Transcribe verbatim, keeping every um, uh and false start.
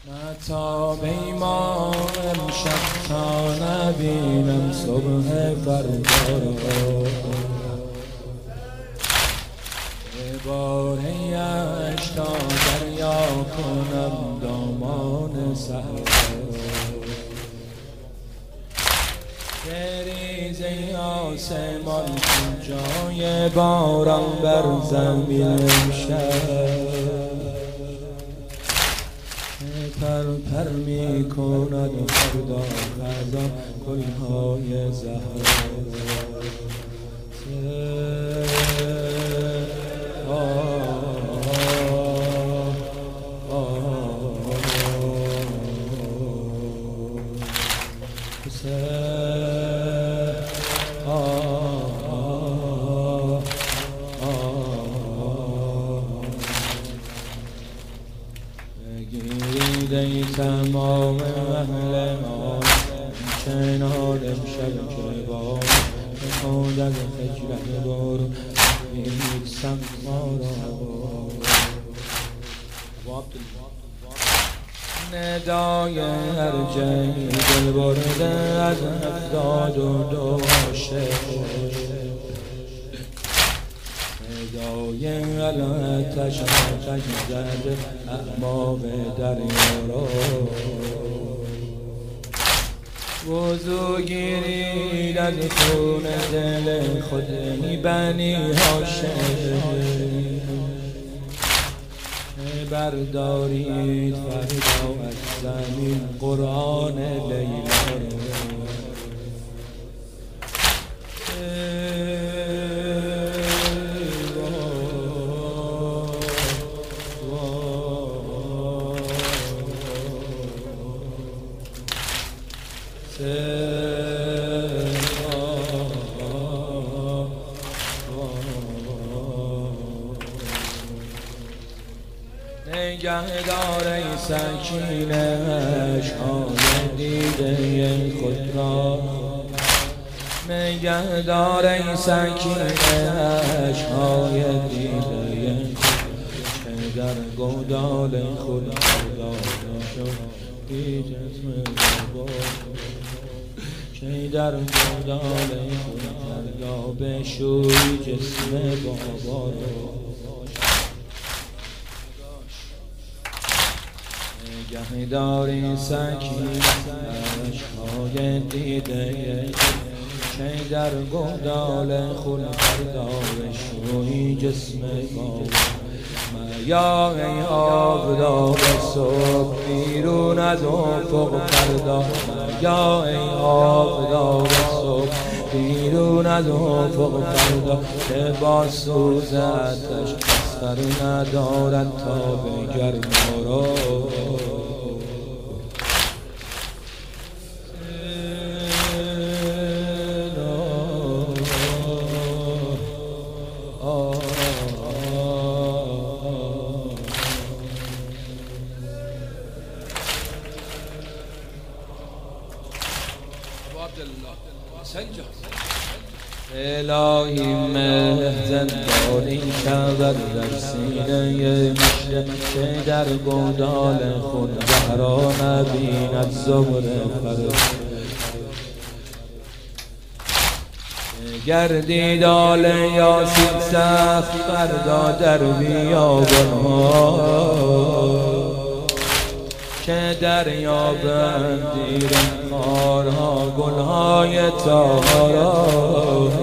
تا بیما امشب تا نبینم صبح فردا را باره یش تا دریا کنم دامان صحرا بریزه آسمان جای باران بر زمین امشب پر پر می کند فردا خزان گلهای زهرا ای تمام اهل ما چنان امشب که با خود از خجلت برو میکسم ما را ندای هر جایی دل برده از هفتاد و دو عاشق ندای علتش آتش زده اعماق دریا را وضو گیرید از خون دل خود بنی هاشم بردارید فردا از زمین قرآن لیلا را نگهدار ای سکینه عشقهای دیده خود را نگهدار ای سکینه عشقهای دیده خود که در گودال خود خدا شد بی جسم بابا که در گودال خود دریا بشوی جسم بابا را نگهداری سکینه عشقهای دیده که در گودال خود فردا بشوی جسم بابا یا ای آفتاب صبح بیرون از افق فردا یا ای آفتاب صبح بیرون از افق فردا که با سوز آتش سر ندارد تا به گرما را الهی مهزندانی شود در سینه مشته که در گودال خود زهرا نبیند زهر فردا گردید آل یاسین سخت فردا در بیابانها که دریابند دیر خارها گلهای تارا